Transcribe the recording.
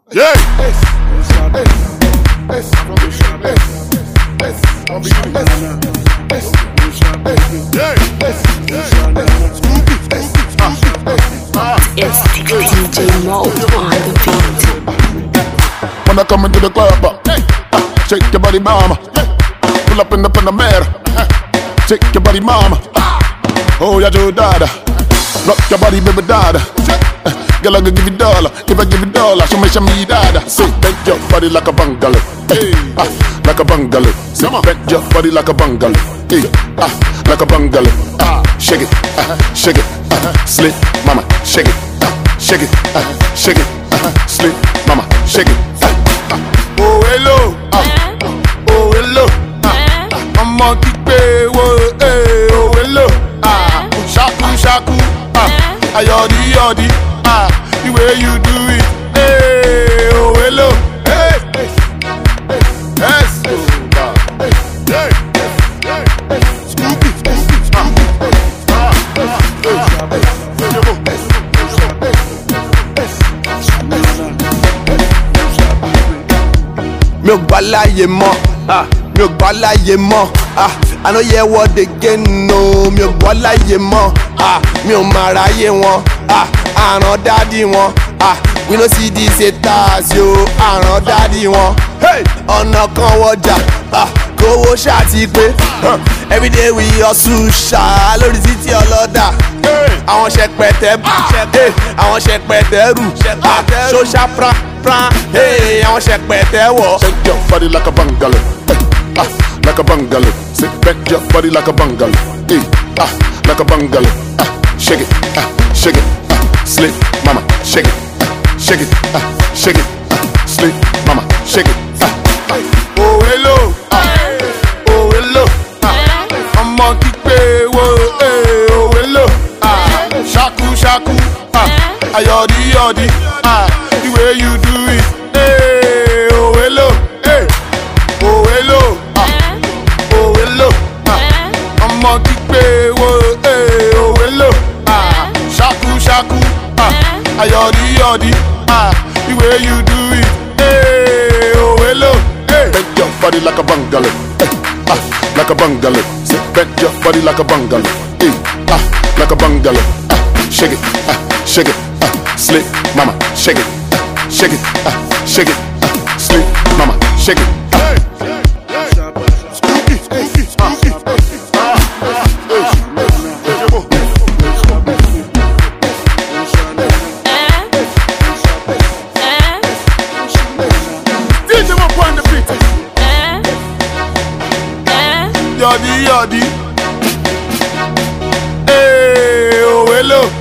Yeah. It's DJ Mo on the beat. When I come into the club, shake your body, mama. Pull up in the Panamera, shake your body, mama. Oh, yeah, Joe Dada. Rock your body, baby, dada. Girl, I can give you dollar. If I give you dollar, show me dada. Say, bend your body like a bungalow. Hey, like a bungalow. Say, bend your body like a bungalow. Hey, like a bungalow. Shake it, shake it, slip, mama, shake it, shake it, shake it, slip, mama, shake it. Oh hello, oh hello, I'm on kick oh hello, shaku shaku, ayodi yodi, the way you do it, hey, oh hello, hey, yes, hey, Scoopy. Mi ò gbà láyé mọ́, mi ò gbà láyé mọ́, I no hear what they get no. Mi ò gbà láyé mọ́, mi ò máa ráyé wọn, àrán dádì wọn, we no see these haters yo, àrán dádì wọn. Ọ̀nà kan wọjà, kówó ṣáàtì pé, everyday we hustle ṣá lórí títí ọlọ́dà. Àwọn ṣẹpẹtẹ bù, àwọn ṣẹpẹtẹ rù, ṣóṣà pran, àwọn ṣẹpẹtẹ wọ̀. Bend your body like a bungalow, like a bungalow. Say, bend your body like a bungalow, like a bungalow. Shake it, shake it, slip, mama, shake it, shake it, shake it, slip, mama, shake it. Oh hello, oh hello, I'm on kick oh hello, shaku shaku, ayodi yodi, the way you do it, hey, oh hello, hey, oh hello, oh hello, I'm on kick oh hello, shaku shaku, ayodi yodi, the way you do it, hey, oh hello, hey. Bend your body like a bungalow, like a bungalow. Say, bend your body like a bungalow, like a bungalow. Shake it, shake it, slip, mama, shake it, shake it, shake it, slip, mama, shake it. Yodi, yodi. Hey, oh hello.